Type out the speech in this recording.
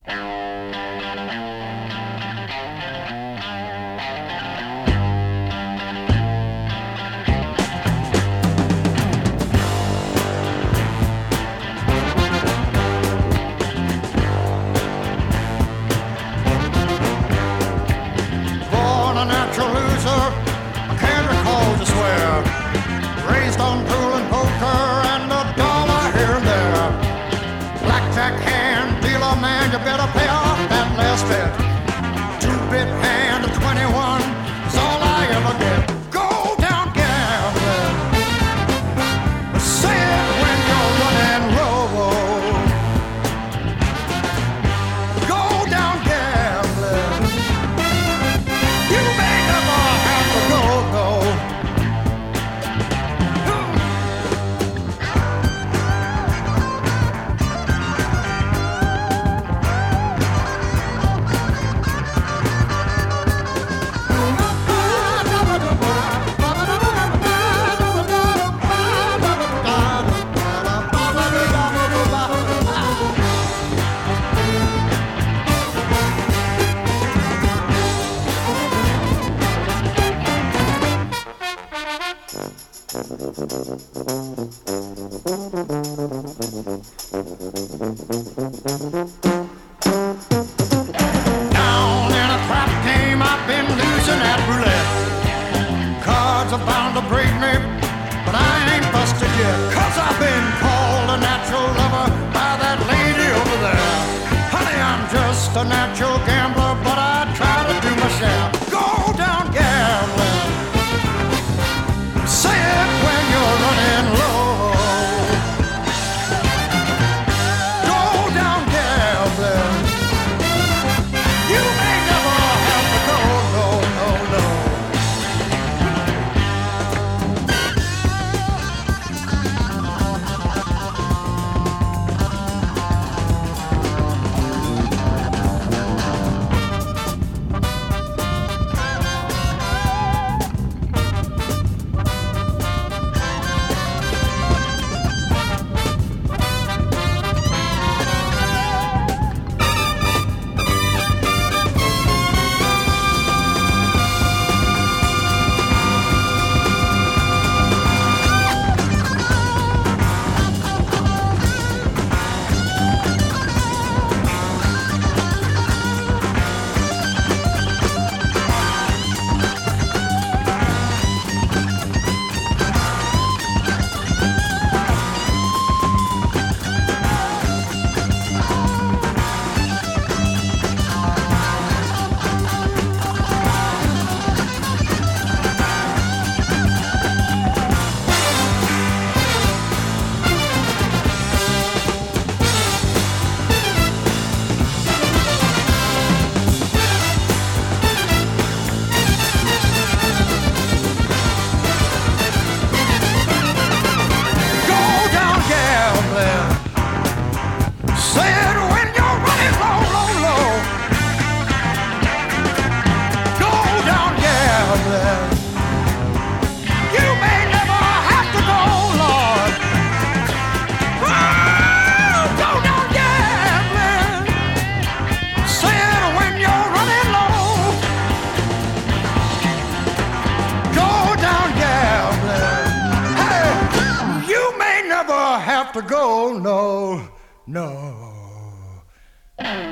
Born a natural loser, I can't recall just where. Raised on pool and poker and a dollar here and there. Blackjack hand, dealer man, you better pay off that last bet. Two-bit hand of 21 is all I ever get. Go down gambling. Say it when you're running low. Go down gambling. You may never have to go, no. Down in a crap game, I've been losing at roulette. Cards are bound to break me, but I ain't busted yet. 'Cause I've been called a natural lover by that lady over there. Honey, I'm just a natural gambler, but I try to do my share. Go down gambling. Say it when you're running low. Go down gambling. You may never have to go, no, no, no. Say it when you're running low, low, low. Go down gambling. You may never have to go, Lord. Oh, go down gambling. Say it when you're running low. Go down gambling. Hey, you may never have to go, no. No.